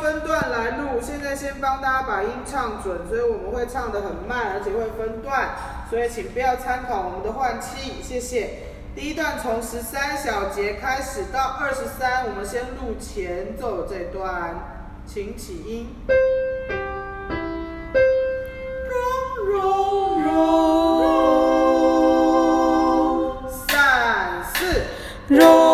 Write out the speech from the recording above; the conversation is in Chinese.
分段来录，现在先帮大家把音唱准，所以我们会唱得很慢，而且会分段，所以请不要参考我们的换气，谢谢。第一段从13小节开始到23，我们先录前奏这段，请起音。3、4。